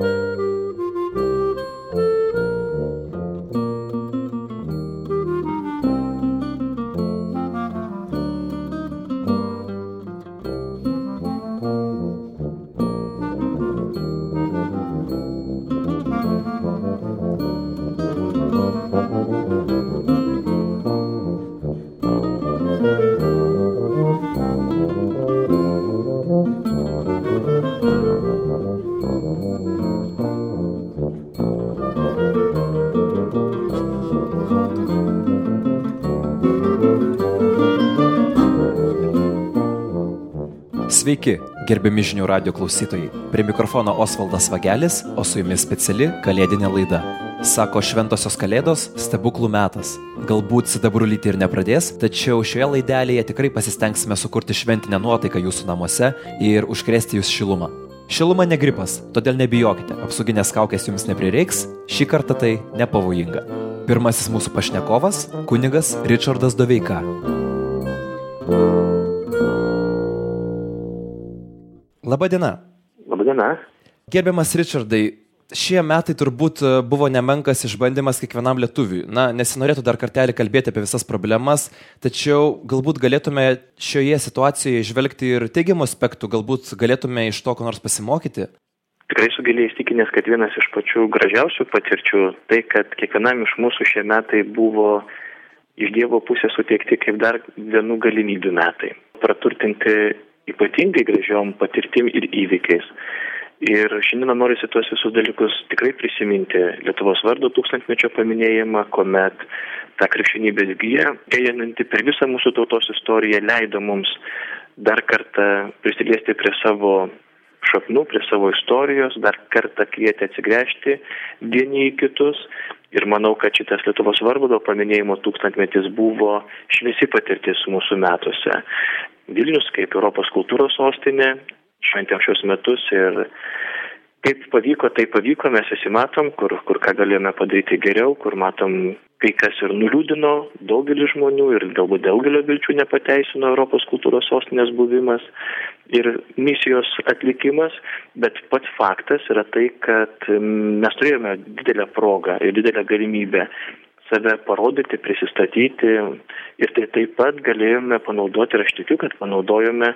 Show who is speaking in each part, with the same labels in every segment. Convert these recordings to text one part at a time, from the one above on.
Speaker 1: Sveiki, gerbiami žinių radijo klausytojai. Prie mikrofono Osvaldas Vagelis, o su jumis speciali kalėdinė laida. Sako šventosios kalėdos, stebuklų metas. Galbūt sidabrų lyti ir nepradės, tačiau šioje laidelėje tikrai pasistengsime sukurti šventinę nuotaiką jūsų namuose ir užkrėsti jūs šilumą. Šiluma ne gripas, todėl nebijokite, apsauginės kaukės jums neprireiks, šį kartą tai nepavojinga. Pirmasis mūsų pašnekovas – kunigas Ričardas Doveika. Labadiena.
Speaker 2: Labadiena.
Speaker 1: Gerbiamas Ričardai, šie metai turbūt buvo nemenkas išbandymas kiekvienam lietuviui. Nesinorėtų dar kartelį kalbėti apie visas problemas, tačiau galbūt galėtume šioje situacijoje žvelgti ir teigiamų aspektų, galbūt galėtume iš to ko nors pasimokyti.
Speaker 2: Tikrai esu giliai įsitikinęs, kad vienas iš pačių gražiausių patirčių tai, kad kiekvienam iš mūsų šie metai buvo iš Dievo pusės suteikti kaip dar vienų galimybių metai. Praturtinti ypatingai gražiom patirtim ir įvykiais. Ir šiandien norisi tuos visus dalykus tikrai prisiminti. Lietuvos vardo 1000-mečio paminėjimą, kuomet ta krikščionybės gija, einanti per visą mūsų tautos istoriją, leido mums dar kartą prisiliesti prie savo šaknų, prie savo istorijos, dar kartą kvietė atsigręžti vieni į kitus. Ir manau, kad šitas Lietuvos vardo paminėjimo 1000-metis buvo šviesi patirtis mūsų metuose. Vilnius kaip Europos kultūros sostinė, šventėm šios metus ir kaip pavyko, tai pavyko, mes visi matom, kur ką galėjome padaryti geriau, kur matom, kai kas ir nuliūdino daugelį žmonių ir galbūt daugelio vilčių nepateisino Europos kultūros sostinės buvimas ir misijos atlikimas, bet pats faktas yra tai, kad mes turėjome didelę progą ir didelę galimybę save parodyti, prisistatyti ir tai taip pat galėjome panaudoti, ir aš tikiu, kad panaudojome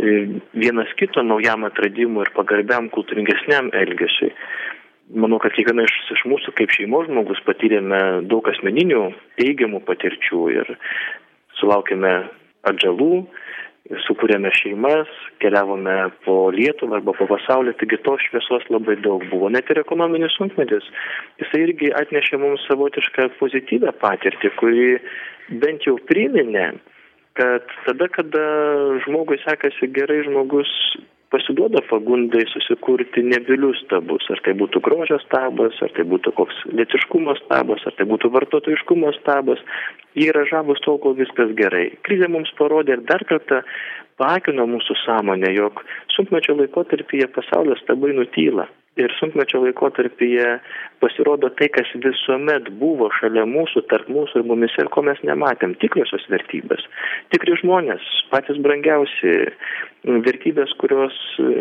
Speaker 2: vienas kito naujam atradimui ir pagarbiam kultūringesniam elgesiui. Manau, kad kiekviena iš mūsų kaip šeimos žmogus patyrėme daug asmeninių teigiamų patirčių ir sulaukėme atžalų, sukūrėme šeimas, keliavome po Lietuvą arba po pasaulį, taigi tos šviesos labai daug buvo. Net ir ekonominis sunkmetis, jisai irgi atnešė mums savotišką pozityvę patirtį, kuri bent jau priminė, kad tada, kada žmogui sekasi gerai, žmogus pasiduoda pagundai susikurti nebylius stabus, ar tai būtų grožio stabas, ar tai būtų koks lėtiškumo stabas, ar tai būtų vartotojiškumo stabas. Jie yra žavūs tol, kol viskas gerai. Krizė mums parodė ir dar kartą paakino mūsų sąmonę, jog sunkmečio laikotarpyje pasaulio stabai nutyla. Ir sunkmečio laikotarpyje pasirodo tai, kas visuomet buvo šalia mūsų, tarp mūsų ir mumis ir ko mes nematėm. Tikriosios vertybės, tikri žmonės, patys brangiausi, vertybės, kurios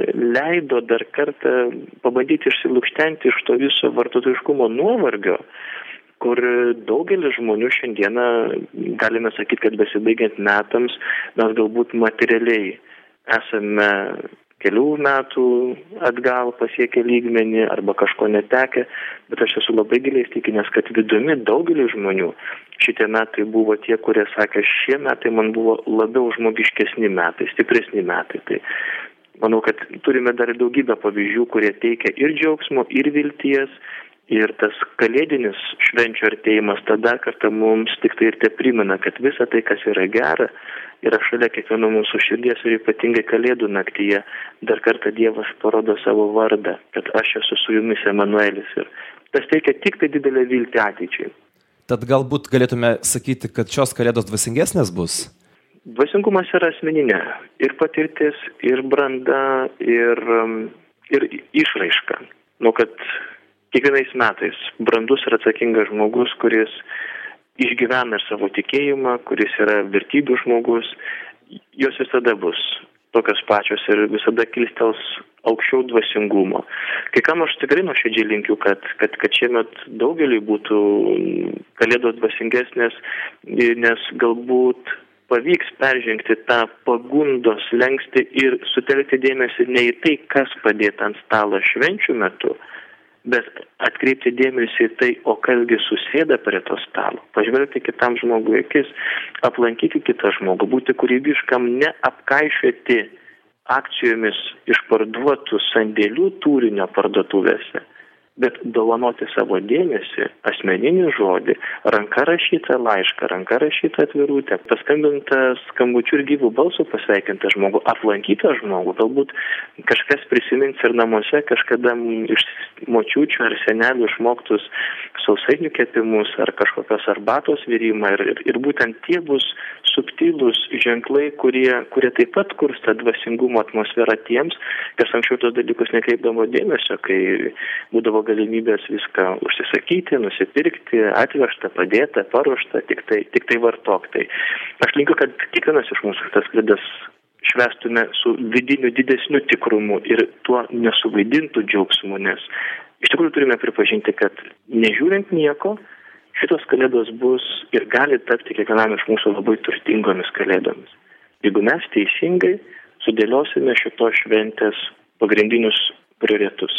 Speaker 2: leido dar kartą pabandyti išsilukštenti iš to viso vartotojiškumo nuovargio, kur daugelis žmonių šiandieną, galime sakyti, kad besibaigiant metams, mes galbūt materialiai esame kelių metų atgal pasiekę lygmenį arba kažko netekę, bet aš esu labai giliai įsitikinęs, kad vidumi daugelį žmonių šitie metai buvo tie, kurie sakė, šie metai man buvo labiau žmogiškesni metai, stipresni metai. Tai manau, kad turime dar daugybę pavyzdžių, kurie teikia ir džiaugsmo, ir vilties, ir tas kalėdinis švenčių artėjimas tada kartą mums tik tai ir te primena, kad visa tai, kas yra gera, yra šalia kiekvieno mūsų širdies ir ypatingai kalėdų naktyje dar kartą Dievas parodo savo vardą, kad aš esu su jumis Emanuelis. Ir tas teikia tik tai didelę viltį ateičiai.
Speaker 1: Tad galbūt galėtume sakyti, kad šios kalėdos dvasingesnės bus?
Speaker 2: Dvasingumas yra asmeninė. Ir patirtis, ir branda, ir išraiška. Kad kiekvienais metais brandus ir atsakingas žmogus, kuris išgyvena ir savo tikėjimą, kuris yra vertybių žmogus, jos visada bus tokios pačios ir visada kilstels aukščiau dvasingumo. Kai kam aš tikrai nuoširdžiai linkiu, kad šiemet daugeliui būtų kalėdos dvasingesnės, nes galbūt pavyks peržengti tą pagundos slenkstį ir sutelkti dėmesį ne į tai, kas padėta ant stalo švenčių metu, bet atkreipti dėmesį į tai, o kasgi susėda prie to stalo. Pažvelgti kitam žmogui akis, aplankyti kitą žmogų, būti kūrybiškam, neapkaišioti akcijomis išparduotų sandėlių turinio parduotuvėse, bet dovanoti savo dėmesį, asmeninį žodį, ranka rašytą laišką, ranka rašytą atvirutę, paskambintą skambučiu ir gyvų balsų pasveikintą žmogų, aplankytą žmogų, galbūt kažkas prisimins ir namuose kažkada iš močiučių ar senelių išmoktus sausainių kepimus ar kažkokios arbatos virimą ir būtent tie bus subtilūs ženklai, kurie taip pat kursta dvasingumo atmosferą tiems, kas anksčiau tos dalykus nekreipdavo dėmesio, kai būdavo galimybės viską užsisakyti, nusipirkti, atvežta, padėta, paruošta, tik tai vartok. Tai aš linkiu, kad kiekvienas iš mūsų tas kalėdas švęstume su vidiniu didesniu tikrumu ir tuo nesuvaidintų džiaugsmu, nes iš tikrųjų turime pripažinti, kad nežiūrint nieko, šitos kalėdos bus ir gali tapti kiekvienam iš mūsų labai turtingomis kalėdomis. Jeigu mes teisingai sudėliosime šitos šventės pagrindinius prioritetus.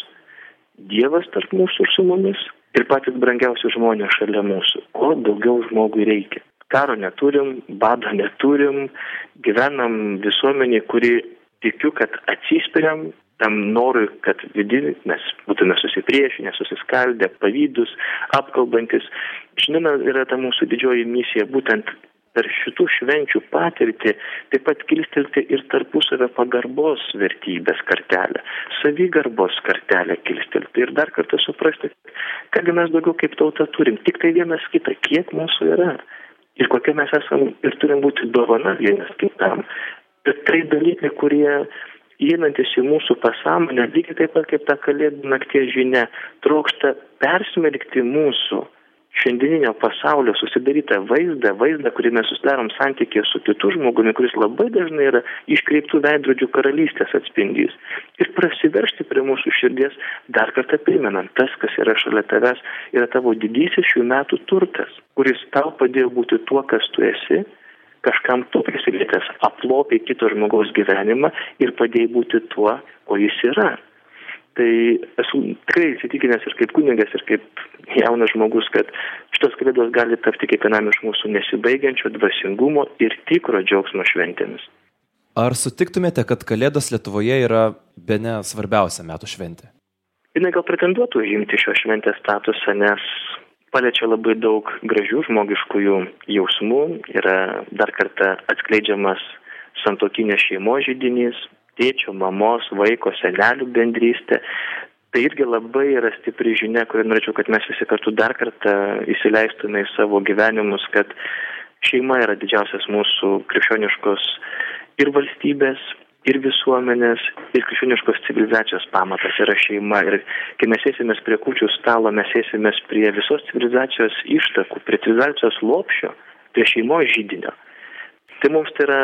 Speaker 2: Dievas tarp mūsų ir su mumis ir patys brangiausi žmonės šalia mūsų. Ko daugiau žmogui reikia? Karo neturim, bado neturim, gyvenam visuomenį, kuri tikiu, kad atsispiriam tam norui, kad vidinį mes būtume susipriešinę, susiskaldę, pavydus, apkalbantis. Šiandien yra ta mūsų didžioji misija būtent per šitų švenčių patirtį taip pat kilstelti ir tarpusavio pagarbos vertybės kartelę, savigarbos kartelę kilstelti ir dar kartą suprasti, kad mes daugiau kaip tauta turim, tik tai vienas kitą, kiek mūsų yra ir kokie mes esam ir turim būti dovana vienas kitam. Bet tai dalykai, kurie įeinantis į mūsų pasąmonę, lygiai taip pat kaip ta kalėdų nakties žinia, trokšta persmelkti mūsų šiandieninio pasaulio susidarytą vaizdą, kurį mes susidarom santykėje su kitu žmogumi, kuris labai dažnai yra iškreiptų veidrodžių karalystės atspindys. Ir prasiveržti prie mūsų širdies, dar kartą primenant, tas, kas yra šalia tavęs, yra tavo didysis šių metų turtas, kuris tau padėjo būti tuo, kas tu esi, kažkam tu prisilietęs, aplopė kito žmogaus gyvenimą ir padėjai būti tuo, ko jis yra. Tai esu tikrai įsitikinęs ir kaip kunigas, ir kaip jaunas žmogus, kad šitos kalėdos gali tapti kiekvienam iš mūsų nesibaigiančio dvasingumo ir tikro džiaugsmo šventėmis.
Speaker 1: Ar sutiktumėte, kad kalėdos Lietuvoje yra bene svarbiausia metų šventė?
Speaker 2: Jinai gal pretenduotų užimti šios šventės statusą, nes paliečia labai daug gražių žmogiškųjų jausmų, yra dar kartą atskleidžiamas santuokinės šeimos židinys, tėčio, mamos, vaiko, senelių bendrystė. Tai irgi labai yra stipri žinia, kurią norėčiau, kad mes visi kartu dar kartą įsileistume į savo gyvenimus, kad šeima yra didžiausias mūsų krikščioniškos ir valstybės, ir visuomenės, ir krikščioniškos civilizacijos pamatas yra šeima. Ir kai mes sėsimės prie kūčių stalo, mes sėsimės prie visos civilizacijos ištakų, prie civilizacijos lopšio, prie šeimos židinio. Tai mums tai yra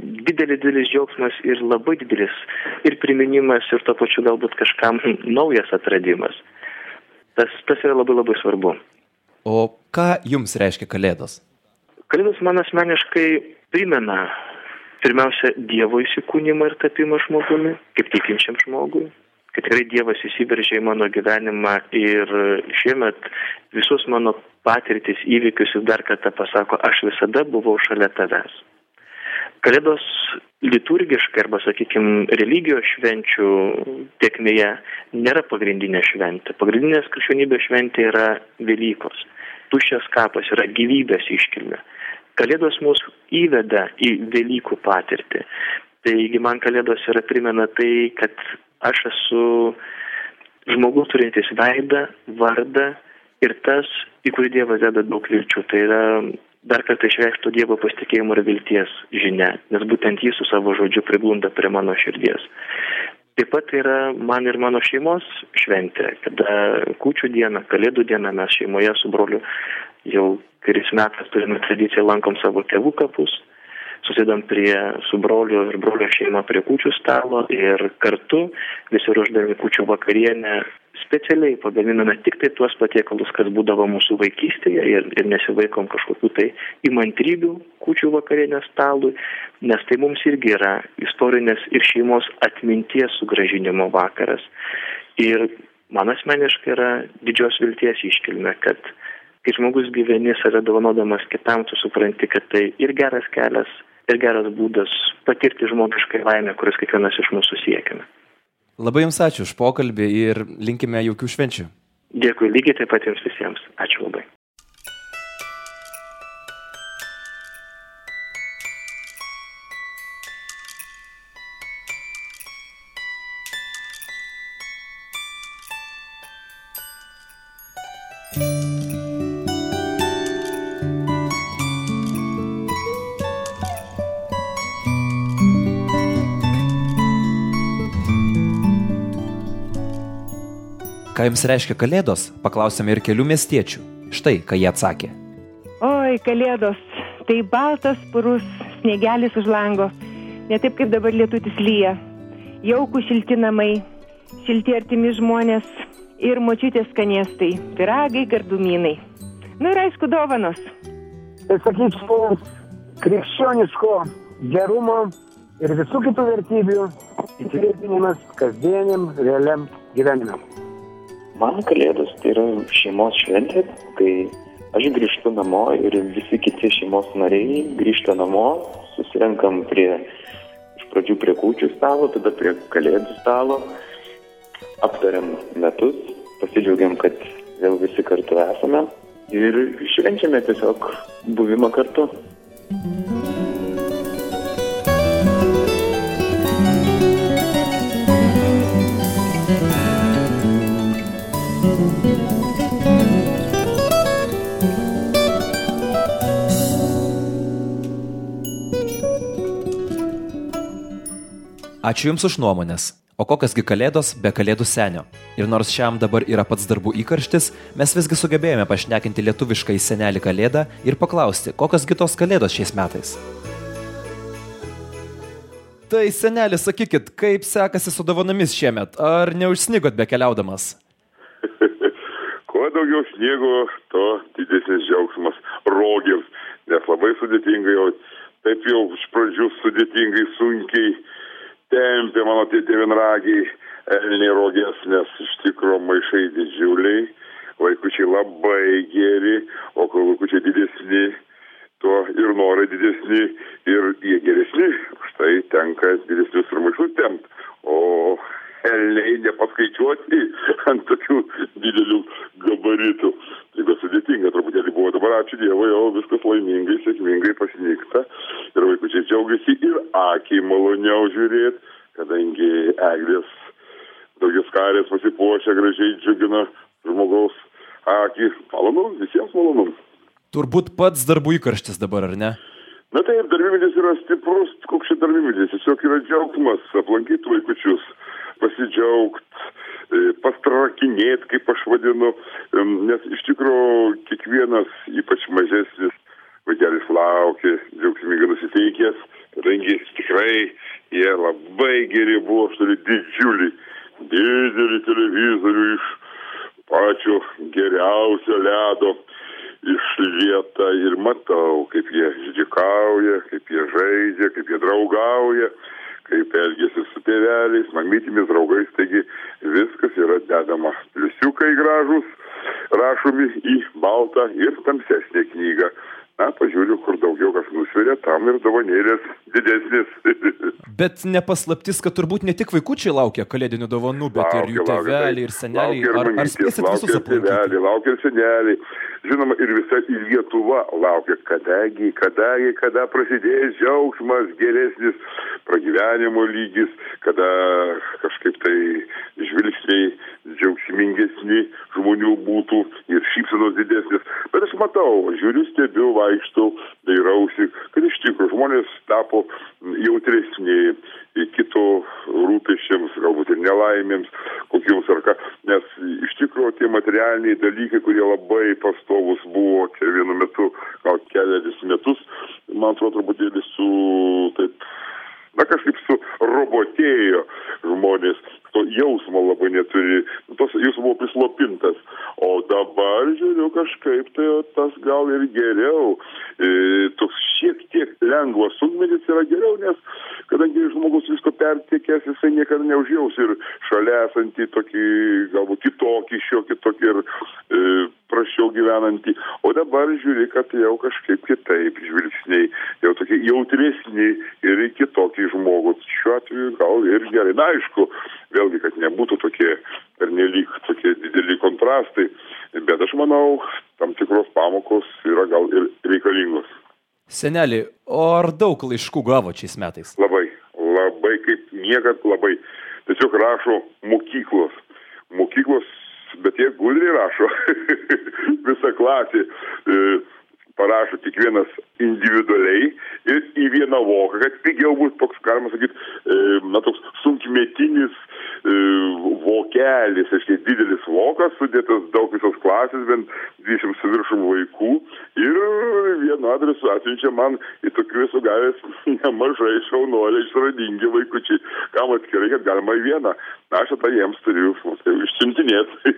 Speaker 2: didelis džiaugsmas ir labai didelis ir priminimas ir to pačiu galbūt kažkam naujas atradimas. Tas yra labai svarbu.
Speaker 1: O ką jums reiškia kalėdos?
Speaker 2: Kalėdos man asmeniškai primena pirmiausia Dievo įsikūnymą ir tapimą žmogumi, kaip tikinčiam žmogui. Kad tikrai Dievas įsiveržė į mano gyvenimą ir šiemet visus mano patirtis, įvykius ir dar kartą pasako, aš visada buvau šalia tavęs. Kalėdos liturgiškai arba, sakykime, religijos švenčių tėkmėje nėra pagrindinė šventė. Pagrindinės krikščionybės šventė yra Velykos. Tuščias kapas yra gyvybės iškilmė. Kalėdos mus įveda į Velykų patirtį. Taigi man Kalėdos yra primena tai, kad aš esu žmogus turintis veidą, vardą ir tas, į kurį Dievas deda daug vilčių. Tai yra dar kartą išreikšto Dievo pasitikėjimo ir vilties žinia, nes būtent jis su savo žodžiu priglunda prie mano širdies. Taip pat yra man ir mano šeimos šventė, kada kūčių dieną, kalėdų dieną mes šeimoje su broliu jau kuris metas turime tradiciją, lankom savo tėvų kapus. susėdom su broliu ir brolio šeima prie kūčių stalo ir kartu visi ruošdami kūčių vakarienę specialiai pagaminame tik tai tuos patiekalus, kas būdavo mūsų vaikystėje ir nesivaikom kažkokių tai įmantrybių kūčių vakarienės stalui, nes tai mums irgi yra istorinės ir šeimos atminties sugrąžinimo vakaras. Ir man asmeniškai yra didžios vilties iškilmė, kad kai žmogus gyveni save dovanodamas kitam, tu supranti, kad tai ir geras kelias, ir geras būdas patirti žmogiškai laimę, kuris kiekvienas iš mūsų siekiame.
Speaker 1: Labai Jums ačiū už pokalbį ir linkime jaukių švenčių.
Speaker 2: Dėkui, lygiai taip pat Jums visiems. Ačiū labai.
Speaker 1: Ką Jums reiškia Kalėdos? Paklausėme ir kelių miestiečių. Štai, ką jie atsakė.
Speaker 3: Oi, Kalėdos, tai baltas purus sniegelis už lango. Ne taip, kaip dabar lietutis lyja. Jaukų šilti namai, šilti artimi žmonės ir močiutės skanėstai, pyragai, gardumynai. Nu ir aišku, dovanos.
Speaker 4: Tai sakyčiau, krikščioniško gerumo ir visų kitų vertybių įtvirtinimas kasdieniam, realiam gyvenimui.
Speaker 5: Man Kalėdos tai yra šeimos šventė, kai aš grįžtu namo ir visi kiti šeimos nariai grįžta namo, susirenkam iš pradžių prie kūčių stalo, tada prie Kalėdų stalo, aptariam metus, pasidžiaugiam, kad vėl visi kartu esame ir švenčiame tiesiog buvimą kartu.
Speaker 1: Ačiū Jums už nuomonės. O kokiasgi Kalėdos be Kalėdų senio? Ir nors šiam dabar yra pats darbų įkarštis, mes visgi sugebėjome pašnekinti lietuvišką į senelį Kalėdą ir paklausti, kokiasgi tos Kalėdos šiais metais. Tai seneli, sakykit, kaip sekasi su dovanomis šiemet? Ar neužsnigot bekeliaudamas?
Speaker 6: Kuo daugiau sniego, to didesnis džiaugsmas rogėms, nes labai sudėtingai, taip jau iš pradžių sudėtingai, sunkiai tempė mano tie vienragiai elniai rogės, nes iš tikrųjų maišai didžiuliai, vaikučiai labai geri, o kol vaikučiai didesni, tuo ir norai didesni ir jie geresni, štai tenka didesnius ir maišus tempt, o elniai nepaskaičiuoti ant tokių didelių gabaritų. Tai sudėtinga truputėlį buvo, dabar ačiū Dievui, jau viskas laimingai, sėkmingai pasnyksta ir vaikučiai džiaugiasi ir akiai maloniau žiūrėti, kadangi eglės daugiaskarės pasipuošia, gražiai džiugina žmogaus akį. Malonu, visiems malonu.
Speaker 1: Turbūt pats darbų įkarštis dabar, ar ne?
Speaker 6: Na taip, darbymetis yra stiprus, koks čia darbymetis, tiesiog yra džiaugsmas aplankyti vaikučius, pasidžiaugt, pastrakinėti, kaip aš vadinu, nes iš tikrųjų kiekvienas, ypač mažesnis vaikelis laukia, džiaugsmingai nusiteikęs, kadangi tikrai jie labai geri buvo, aš turiu didelį televizorių iš pačio geriausio ledo išlieta ir matau, kaip jie žydikauja, kaip jie žaidžia, kaip jie draugauja, kaip elgėsi su tėveliais, mamytimis, draugais, taigi viskas yra dedama. Pliusiukai gražus, rašomi į baltą ir tamsesnę knygą. Na, pažiūriu, kur daugiau kas nusveria, tam ir dovanėlės didesnės.
Speaker 1: Bet nepaslaptis, kad turbūt ne tik vaikučiai laukia kalėdinių dovanų, bet ir jų tėveliai ir seneliai. Ar spėsit visus aplankyti?
Speaker 6: Laukia ir seneliai. Žinoma, ir visa Lietuva laukia, kada prasidės džiaugsmas geresnis, pragyvenimo lygis, kada kažkaip tai žvilgsniai džiaugsmingesni žmonių būtų ir šypsenos didesnis. Bet aš matau, žiūriu, stebiu, vaikštau, dairausi, kad iš tikrųjų žmonės tapo jautresni kito rūpesčiams, galbūt ir nelaimėms, kokiems ar ką, nes iš tikrųjų tie materialiniai dalykai, kurie labai pastovus buvo čia vienu metu, gal kelias metus, man atrodo, truputėlį kažkaip surobotėjo žmonės, to jausmo labai neturi, tos jausmo buvo prislopintas, o dabar žiūriu kažkaip tai tas gal ir geriau, toks šiek tiek lengvas sunkmetis yra geriau, nes kadangi žmogus visko pertekęs, jisai niekada neužjaus ir šalia esantį tokį, galbūt kitokį, šiokį tokį ir praščiau gyvenantį, o dabar žiūri, kad jau kažkaip kitaip žvilgsniai, jau tokie jautresni ir kitokį žmogų. Šiuo atveju gal ir gerai. Na, aišku, vėlgi, kad nebūtų tokie pernelyg tokie dideli kontrastai, bet aš manau, tam tikros pamokos yra gal ir reikalingos.
Speaker 1: Seneli, o ar daug laiškų gavo šiais metais?
Speaker 6: Labai kaip niekad labai. Tiesiog rašo mokyklos, bet jie gudriai rašo. Visa klasė parašo tik vienas individualiai ir į vieną voką, kad pigiau bus toks, galima sakyti, toks sunkmetinis vokelis, didelis vokas, sudėtas daug visos klasės, bent 20 su viršum vaikų ir vienu adresu atsiunčia man į tokių esu gavęs nemažai šaunuoliai, išradingi vaikučiai, kam atskirai, kad galima į vieną. Na, aš tą jiems turiu išsiuntinėti.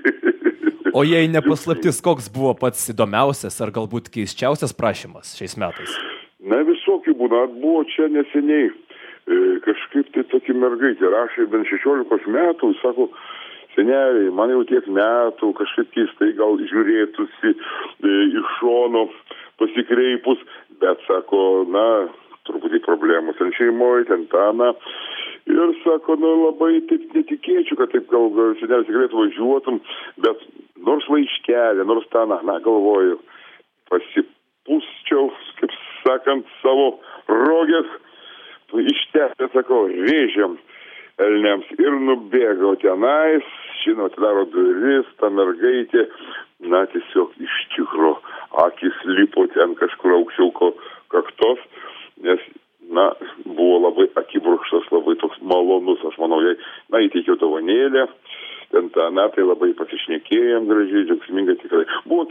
Speaker 1: O jei nepaslaptis, koks buvo pats įdomiausias ar galbūt keisčiausias prašymas šiais metais?
Speaker 6: Na, visokių būna. Buvo čia neseniai kažkaip tai tokia mergaitė rašė bent 16 metų, sako, seneliai, man jau tiek metų, kažkaip keistai gal žiūrėtųsi iš šono pasikreipus, bet sako, na, truputį problemus ten šeimoje, ten tana. Ir sako, labai taip netikėčiau, kad taip gal senelis galėtų važiuotum, bet nors laiškelė, nors tana, galvoju, pasipūsčiau, kaip sakant, savo rogės, ištęsė, sako, rėžiam elniams ir nubėgau tenais, žinot, atidaro duris, ta mergaitė, na, tiesiog iš tikro, akis lipo ten kažkur aukščiau kaktos, nes, na, buvo labai akibrokštas, labai toks malonus, aš manau, jai, na, įteikiau dovanėlę, ten tą metai labai pasišnekėjom gražiai, džiaugsmingai tikrai. Buvo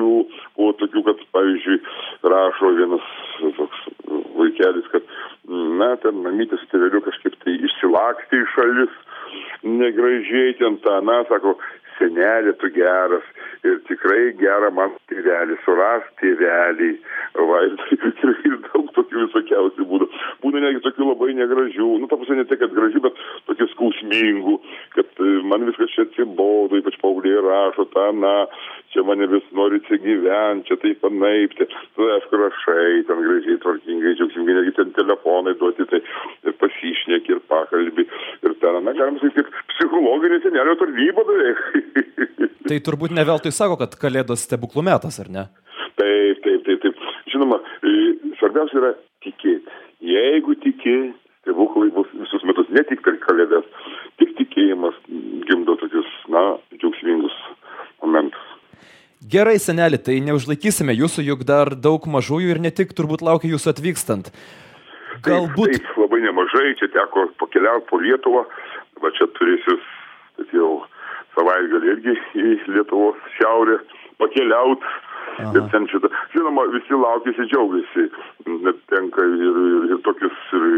Speaker 6: tokių, kad, pavyzdžiui, rašo vienas toks vaikelis, kad, na, ten mamytė su tėveliu kažkaip tai išsilakstė į šalis, negražiai ten tą, na, sako, senelė, tu geras ir tikrai gera man tėvelį, suras tėvelį, va, ir daug tokių visokiausių būdų. Būna netgi tokių labai negražių, ta prasme ne tai, kad gražių, bet tokių skausmingų, kad man viskas čia atsibodo, ypač paaugliai rašo, čia mane vis nori čia gyventi, čia taip panaipti, aišku, rašai, ten gražiai, tvarkingai, džiaugsmingai, netgi ten telefonai duoti, tai ir pasišneki, ir pakalbį, ir ten, galim sakyti, kaip psichologinė senelio tarnyba beveik.
Speaker 1: Tai turbūt ne veltui sako, kad Kalėdos stebuklų metas, ar ne?
Speaker 6: Taip. Žinoma, svarbiausia yra tikėti. Jeigu tiki, stebuklai bus visus metus, ne tik per Kalėdas, tik tikėjimas gimdo tokius, džiaugsmingus momentus.
Speaker 1: Gerai, seneli, tai neužlaikysime jūsų, juk dar daug mažųjų ir ne tik turbūt laukia jūsų atvykstant. Galbūt...
Speaker 6: Taip, labai nemažai, čia teko pakeliauti po Lietuvą, va čia turėsiu, kad jau savaitgalį irgi į Lietuvos šiaurę pakeliaut. Ir ten šitą. Žinoma, visi laukiasi, džiaugiasi. Net tenka ir tokius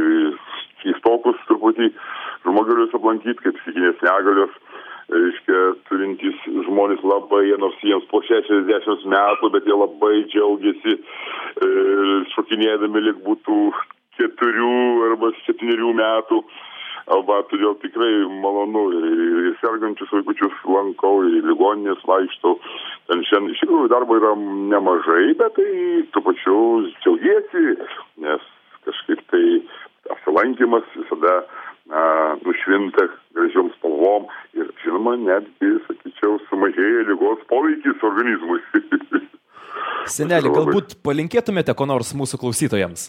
Speaker 6: keistokus truputį žmogelius aplankyti, kaip psichinės negalios, turintys žmonės labai, nors jiems po 60 metų, bet jie labai džiaugiasi, šokinėdami lyg būtų 4 arba 7 metų. Todėl tikrai malonu ir sergančius vaikučius lankau, ir ligoninės vaikštau. Ten šiandien iš tikrųjų darbo yra nemažai, bet tai tuo pačiu džiaugiesi, nes kažkaip tai apsilankymas visada nušvinta gražiom spalvom ir, žinoma, netgi, sakyčiau, sumažėja ligos poveikis organizmui.
Speaker 1: Seneli, galbūt palinkėtumėte ko nors mūsų klausytojams?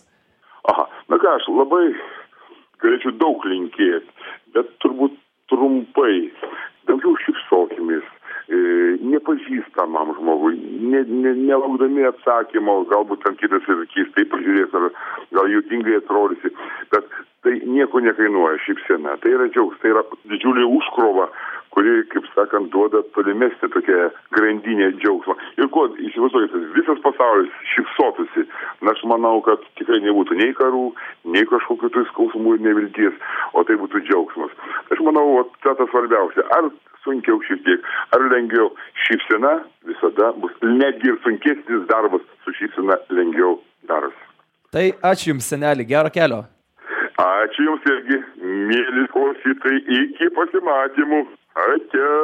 Speaker 6: Aš labai galėčiau daug linkėti, bet turbūt trumpai, daugiau šypsokimės, nepažįstamam žmogui, nelaukdami atsakymo, galbūt tam kitas ir keistai pažiūrės, ar gal juokingai atrodysi, bet tai nieko nekainuoja šypsena, tai yra džiaugs, tai yra didžiulė užkrova, kuri, kaip sakant, duoda tolimesnį tokią grandinę džiaugsmą. Ir kuo, įsivaizduokite, visas pasaulis šypsotųsi. Na, aš manau, kad tikrai nebūtų nei karų, nei kažkokių tai skausmų ir nevilties, o tai būtų džiaugsmas. Aš manau, tas svarbiausia. Ar sunkiau šiek tiek, ar lengviau. Šypsena visada bus. Netgi ir sunkesnis darbas su šypsena lengviau darosi.
Speaker 1: Tai ačiū Jums, seneli, gero kelio.
Speaker 6: Ačiū Jums irgi, mėly klausytojai, iki pasimatymų. Ačiū.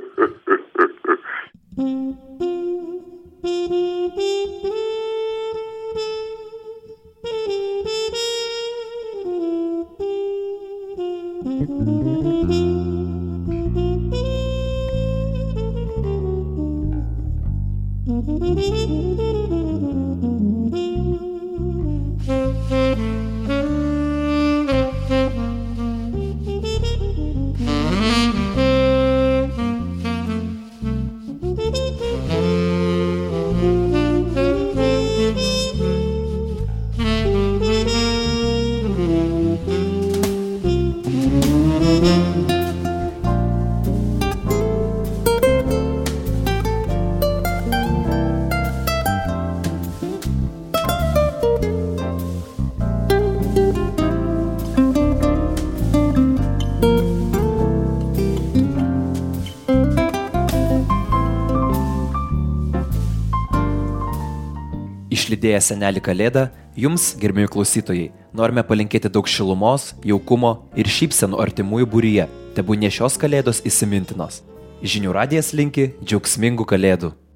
Speaker 1: Išlydėję senelį Kalėdą, Jums, gerbiami klausytojai, norime palinkėti daug šilumos, jaukumo ir šypsenų artimųjų būryje. Tebūnie šios Kalėdos įsimintinos. Žinių radijas linki džiaugsmingų Kalėdų.